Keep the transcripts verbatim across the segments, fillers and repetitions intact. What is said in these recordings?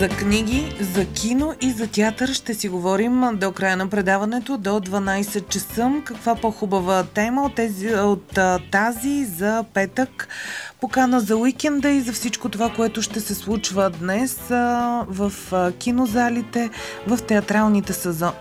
За книги, за кино и за театър ще си говорим до края на предаването, до дванайсет часа. Каква по-хубава тема от, тези, от тази за петък? Покана за уикенда и за всичко това, което ще се случва днес в кинозалите, в театралните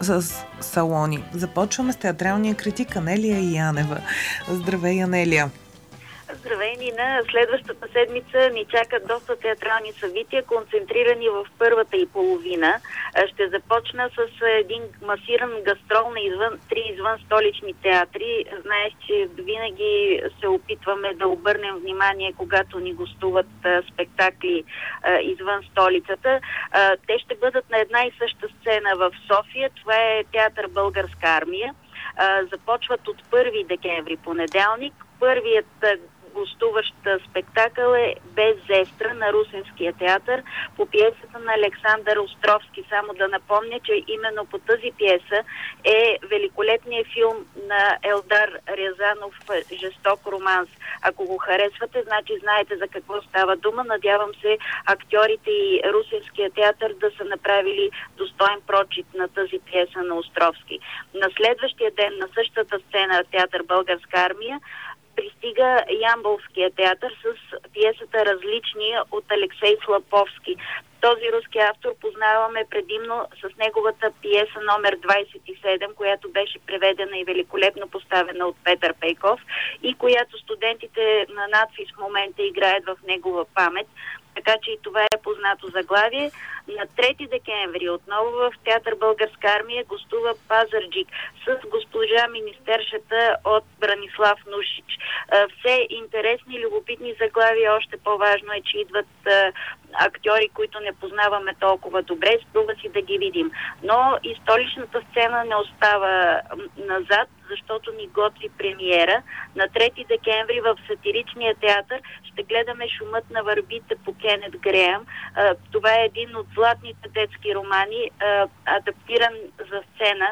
салони. Започваме с театралния критик Анелия Янева. Здравей, Анелия! Здравей, Нина! Следващата седмица ни чакат доста театрални събития, концентрирани в първата и половина. Ще започна с един масиран гастрол на извън, три извън столични театри. Знаеш, че винаги се опитваме да обърнем внимание, когато ни гостуват а, спектакли а, извън столицата. А, те ще бъдат на една и съща сцена в София. Това е театър Българска армия. А, започват от първи декември, понеделник. Първият гостуващ спектакъл е Без зестра на Русенския театър по пиесата на Александър Островски. Само да напомня, че именно по тази пиеса е великолепният филм на Елдар Рязанов "Жесток романс". Ако го харесвате, значи знаете за какво става дума. Надявам се актьорите и Русенския театър да са направили достоен прочит на тази пиеса на Островски. На следващия ден на същата сцена театър Българска армия пристига Ямболския театър с пиесата "Различни" от Алексей Слаповски. Този руски автор познаваме предимно с неговата пиеса номер двайсет и седем, която беше преведена и великолепно поставена от Петър Пейков и която студентите на надфис в момента играят в негова памет. Така че и това е познато заглавие. На трети декември отново в театър Българска армия гостува Пазарджик с госпожа министершата от Бранислав Нушич. Все интересни, любопитни заглавия. Още по-важно е, че идват актьори, които не познаваме толкова добре. Струва си да ги видим. Но и столичната сцена не остава назад, защото ни готви премиера. На трети декември в сатиричния театър ще гледаме "Шумът на върбите" по Кенет Греъм. Това е един от златните детски романи, адаптиран за сцена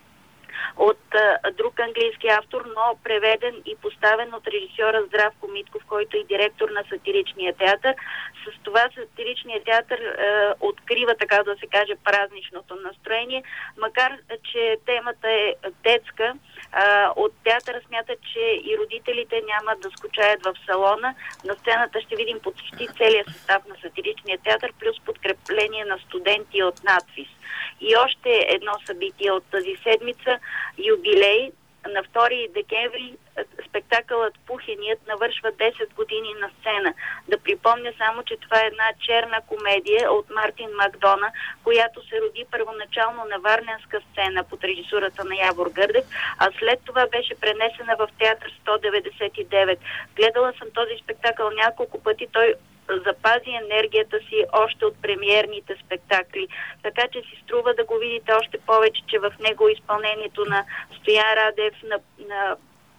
от а, друг английски автор, но преведен и поставен от режисьора Здравко Митков, който е директор на сатиричния театър. С това сатиричният театър а, открива, така да се каже, празничното настроение, макар че темата е детска. А, от театъра смятат, че и родителите няма да скучаят в салона. На сцената ще видим почти целият състав на сатиричния театър, плюс подкрепление на студенти от надфис. И още едно събитие от тази седмица – юбилей. На втори декември спектакълът "Пухеният" навършва десет години на сцена. Да припомня само, че това е една черна комедия от Мартин Макдона, която се роди първоначално на варненска сцена под режисурата на Явор Гърдев, а след това беше пренесена в театър сто деветдесет и девет. Гледала съм този спектакъл няколко пъти. Той запази енергията си още от премиерните спектакли. Така че си струва да го видите още повече, че в него изпълнението на Стоян Радев, на, на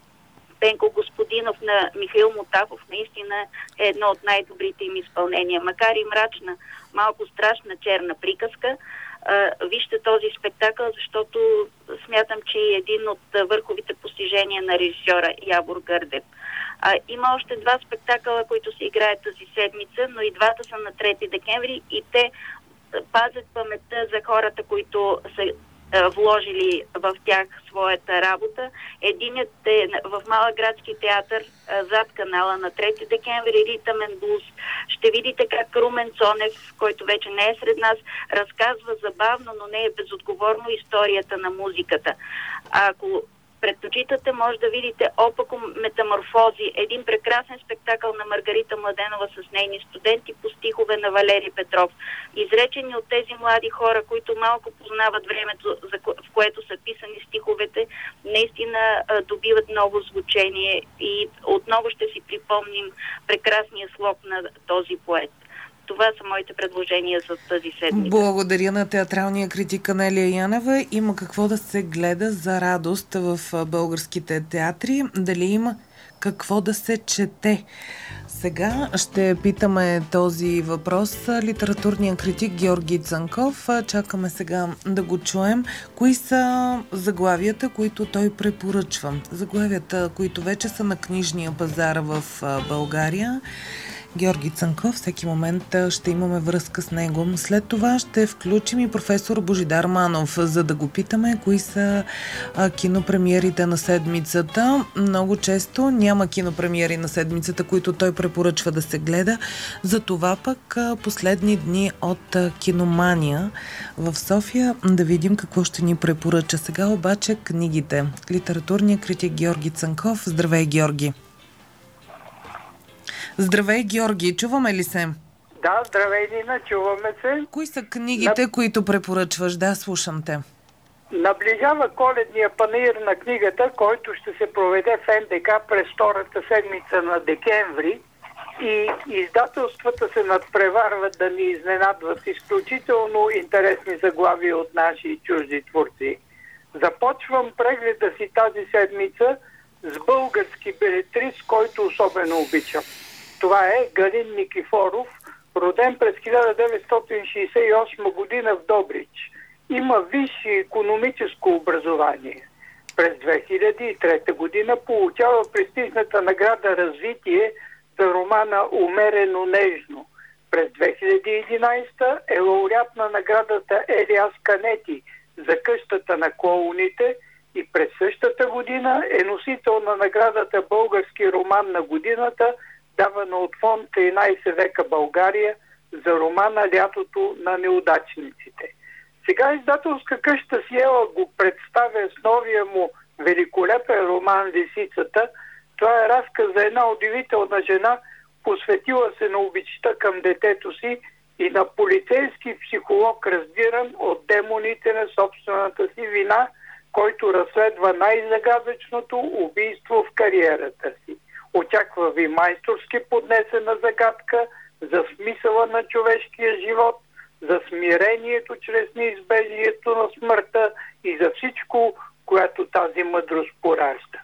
Пенко Господинов, на Михаил Мотафов наистина е едно от най-добрите им изпълнения. Макар и мрачна, малко страшна черна приказка, вижте този спектакъл, защото смятам, че е един от върховите постижения на режисьора Явор Гърдев. А, има още два спектакъла, които се играят тази седмица, но и двата са на трети декември и те пазят паметта за хората, които са а, вложили в тях своята работа. Единият е в Малъградски театър а, зад канала на трети декември, "Ритъмен блуз". Ще видите как Румен Цонев, който вече не е сред нас, разказва забавно, но не е безотговорно историята на музиката. А ако предпочитате, може да видите "Опако метаморфози", един прекрасен спектакъл на Маргарита Младенова с нейни студенти по стихове на Валери Петров. Изречени от тези млади хора, които малко познават времето, в което са писани стиховете, наистина добиват ново звучение и отново ще си припомним прекрасния слог на този поет. Това са моите предложения за тази седмица. Благодаря на театралния критик Анелия Янева. Има какво да се гледа за радост в българските театри. Дали има какво да се чете? Сега ще питаме този въпрос литературния критик Георги Цанков. Чакаме сега да го чуем. Кои са заглавията, които той препоръчва? Заглавията, които вече са на книжния пазар в България Георги Цанков. Всеки момент ще имаме връзка с него. След това ще включим и професор Божидар Манов, за да го питаме кои са а, кинопремиерите на седмицата. Много често няма кинопремиери на седмицата, които той препоръчва да се гледа. Затова пък а, последни дни от а, Киномания в София да видим какво ще ни препоръча. Сега обаче книгите. Литературният критик Георги Цанков. Здравей, Георги! Здравей, Георги! Чуваме ли се? Да, здравей, Нина, чуваме се. Кои са книгите, на... които препоръчваш? Да, слушам те. Наближава Коледния панаир на книгата, който ще се проведе в Ен Де Ка през втората седмица на декември, и издателствата се надпреварват да ни изненадват изключително интересни заглавия от наши и чужди творци. Започвам прегледа си тази седмица с български белетрист, който особено обичам. Това е Галин Никифоров, роден през хиляда деветстотин шейсет и осма година в Добрич. Има висше икономическо образование. През две хиляди и трета година получава престижната награда Развитие за романа Умерено нежно. През две хиляди и единадесета е лауреат на наградата Елиас Канети за къщата на клоуните и през същата година е носител на наградата Български роман на годината, давана от фонд тринадесет века България за романа Лятото на неудачниците. Сега издателска къща Сиела го представя с новия му великолепен роман Лисицата. Това е разказ за една удивителна жена, посветила се на обичта към детето си и на полицейски психолог, разбиран от демоните на собствената си вина, който разследва най-загадъчното убийство в кариерата си. Очаква ви майсторски поднесена загадка за смисъла на човешкия живот, за смирението чрез неизбежието на смъртта и за всичко, което тази мъдрост поражда.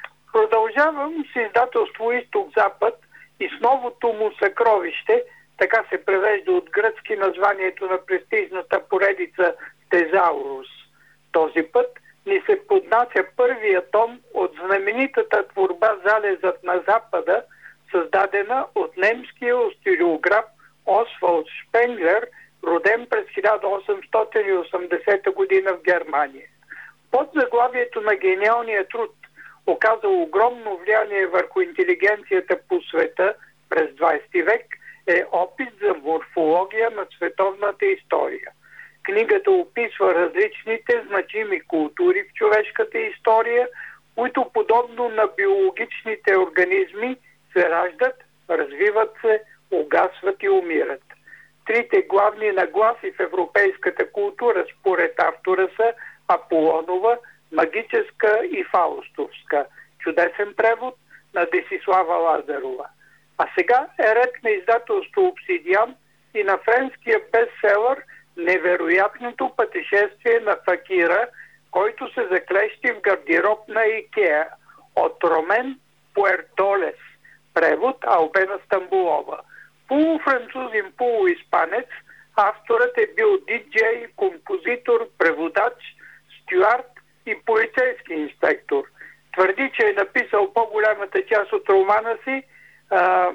Продължавам с издателство Изток-Запад и с новото му съкровище, така се превежда от гръцки названието на престижната поредица Тезаурус. Този път ни се поднася първия том от знаменитата творба Залезът на Запада, създадена от немския историограф Освалд Шпенглер, роден през хиляда осемстотин и осемдесета година в Германия. Под заглавието на гениалния труд, оказал огромно влияние върху интелигенцията по света през двадесети век, е опит за морфология на световната история. Книгата описва различните значими култури в човешката история, които подобно на биологичните организми се раждат, развиват се, угасват и умират. Трите главни нагласи в европейската култура според автора са Аполонова, магическа и фаустовска. Чудесен превод на Десислава Лазарова. А сега е ред на издателство Обсидиан и на френския бестселър Невероятното пътешествие на факира, който се заклещи в гардероб на Икеа, от Ромен Пуертолес. Превод Албена Стамбулова. Полуфранцузин, полуиспанец, авторът е бил диджей, композитор, преводач, стюард и полицейски инспектор. Твърди, че е написал по-голямата част от романа си а,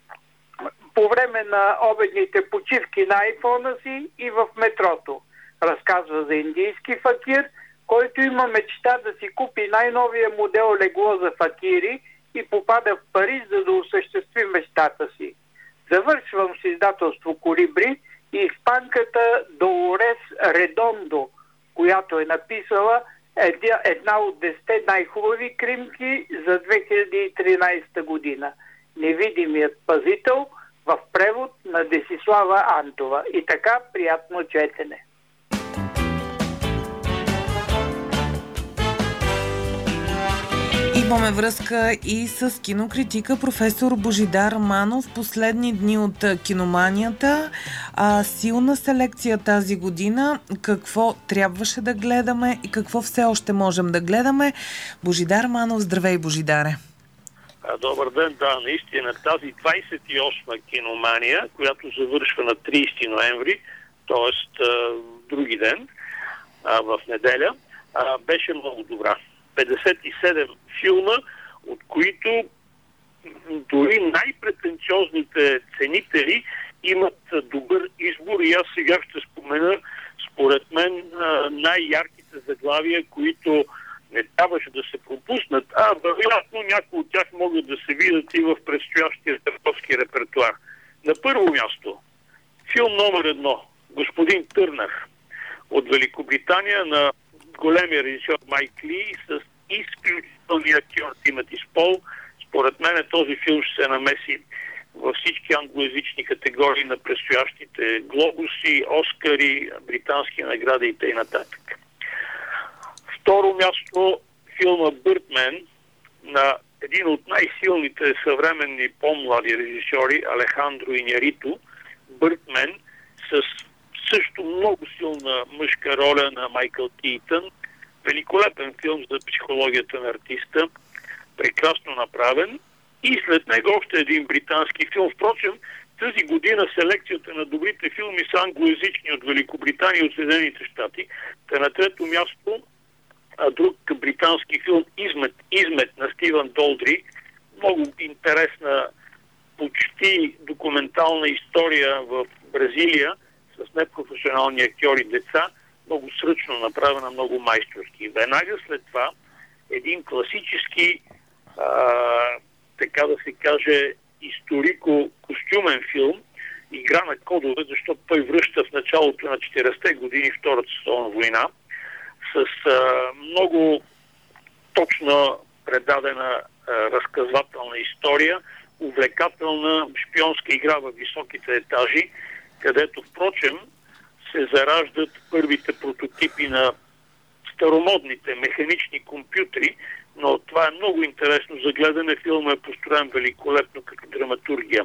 по време на обедните почивки на айфона си и в метрото. Разказва за индийски факир, който има мечта да си купи най-новия модел легло за факири и попада в Париж, за да осъществи мечтата си. Завършвам с издателство Колибри и испанката Долорес Редондо, която е написала една от десетте най-хубави кримки за две хиляди и тринадесета година. Невидимият пазител в превод на Десислава Антова. И така, приятно четене. Имаме връзка и с кинокритика професор Божидар Манов. Последни дни от киноманията. А, силна селекция тази година. Какво трябваше да гледаме и какво все още можем да гледаме. Божидар Манов, здравей, Божидаре! Добър ден, да, наистина тази двадесет и осма киномания, която завършва на тридесети ноември, т.е. други ден, в неделя, беше много добра. петдесет и седем филма, от които дори най-претенциозните ценители имат добър избор и аз сега ще спомена, според мен, най-ярките заглавия, които не трябваше да се пропуснат, а вероятно някои от тях могат да се видят и в предстоящия търговски репертуар. На първо място, филм номер едно, Господин Търнър от Великобритания на големия режисьор Майк Ли с изключителния актьор Тимоти Спол. Според мен този филм ще се намеси във всички англоязични категории на предстоящите глобуси, Оскари, британски награди и т.н. Второ място, филма Бъртмен на един от най-силните съвременни по-млади режисьори Алехандро Иньярито. Бъртмен с също много силна мъжка роля на Майкъл Кейтън. Великолепен филм за психологията на артиста, прекрасно направен. И след него още един британски филм. Впрочем, тази година селекцията на добрите филми са англоязични от Великобритания и от Съединените щати. Та на трето място а друг британски филм Измет, Измет на Стивън Долдри. Много интересна, почти документална история в Бразилия с непрофесионални актьори деца. Много сръчно направена, много майсторски. Веднага след това един класически, а, така да се каже, историко-костюмен филм, Игра на кодове, защото той връща в началото на четиридесетте години Втората световна война с а, много точно предадена а, разказвателна история, увлекателна шпионска игра във високите етажи, където, впрочем, се зараждат първите прототипи на старомодните механични компютри, но това е много интересно за гледане. Филмът е построен великолепно като драматургия.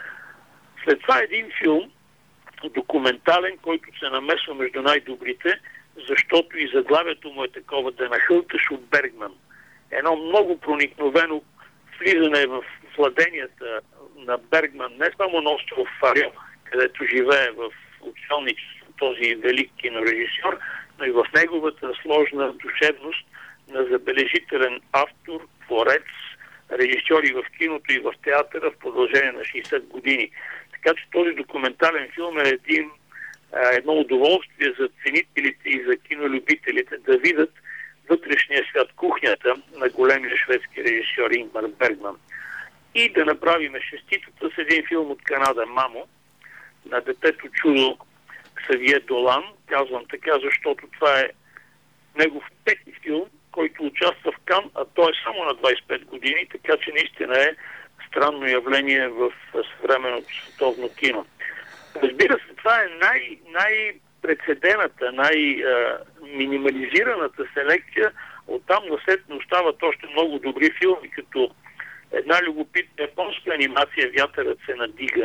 След това един филм, документален, който се намесва между най-добрите, защото и заглавието му е такова, да нахълташ от Бергман. Едно много проникновено влизане в владенията на Бергман, не само на остров Фарио, където живее в учелничество този велик кинорежисьор, но и в неговата сложна душевност на забележителен автор, творец, режисьор и в киното, и в театъра в продължение на шейсет години. Така че този документален филм е един, едно удоволствие за ценителите и за кинолюбителите да видят вътрешния свят, кухнята на големия шведски режисьор Ингмар Бергман. И да направим шеститата с един филм от Канада «Мамо» на детето чудо Ксавие Долан. Казвам така, защото това е негов пети филм, който участва в Кан, а той е само на двадесет и пет години, така че наистина е странно явление в съвременното световно кино. Разбира се, това е най- най-прецедената, най-минимализираната селекция. Оттам насетне остават още много добри филми, като една любопитна японска анимация «Вятърът се надига»,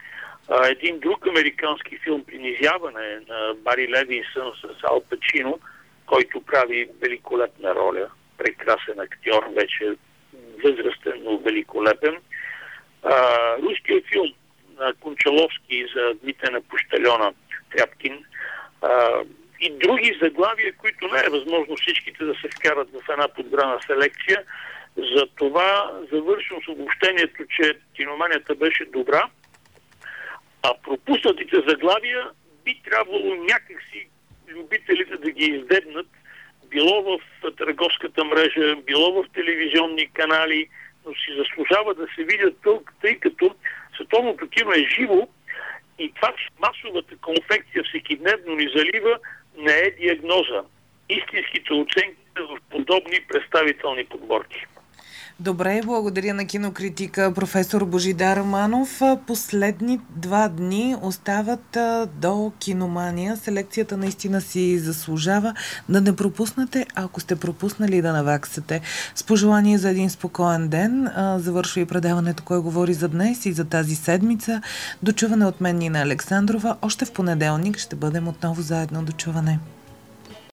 един друг американски филм «Принизяване» на Бари Левинсън с Ал Пачино, който прави великолепна роля, прекрасен актьор, вече възрастен, но великолепен. А, руският филм на Кончаловски за дните на пощальона Тряпкин а, и други заглавия, които не е възможно всичките да се вкарат в една подбрана селекция. За това завършвам с обобщението, че киноманията беше добра, а пропуснатите заглавия би трябвало някакси любителите да ги издебнат, било в търговската мрежа, било в телевизионни канали, но си заслужава да се видят тълк, тъй като световното кино е живо и това, че масовата конфекция всекидневно ни залива, не е диагноза. Истинските оценки са в подобни представителни подборки. Добре, благодаря на кинокритика професор Божидар Манов. Последни два дни остават до Киномания. Селекцията наистина си заслужава да не пропуснете, ако сте пропуснали да наваксате. С пожелание за един спокоен ден завършва и предаването «Кой говори за днес» и за тази седмица. Дочуване от мен Нина Александрова. Още в понеделник ще бъдем отново заедно. Дочуване.